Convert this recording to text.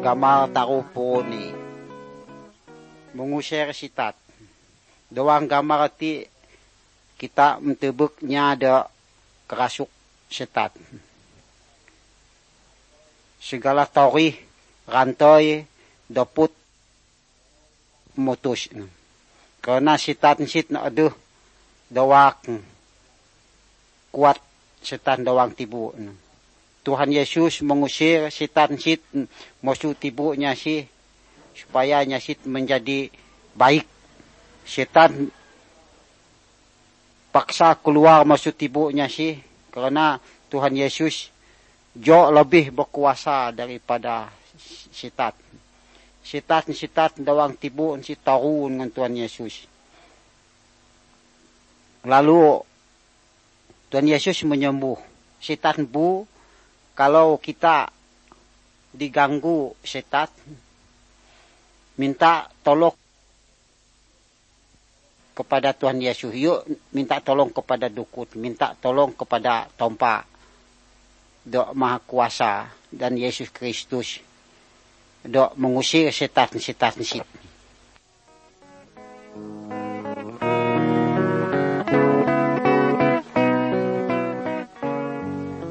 gamal tarupo ni mengusir sitat. Doang gamar ti kita mentebuknya ada kerasuk sitat. Segala tori, rantai, daput, mutus. Karena sitat na aduh, dawak kuat sitan dawang tibu. Tuhan Yesus mengusir sitan musuh tibunya supaya nyasit menjadi baik. Setan paksa keluar masuk tibunya karena Tuhan Yesus jauh lebih berkuasa daripada sitat. Sitat dawang tibu si tarun dengan Tuhan Yesus. Lalu Tuhan Yesus menyembuh sitat bu. Kalau kita diganggu setan, minta tolong kepada Tuhan Yesus. Yuk minta tolong kepada dukun, minta tolong kepada tompa, Dok Maha Kuasa dan Yesus Kristus. Dok mengusir setan-setan.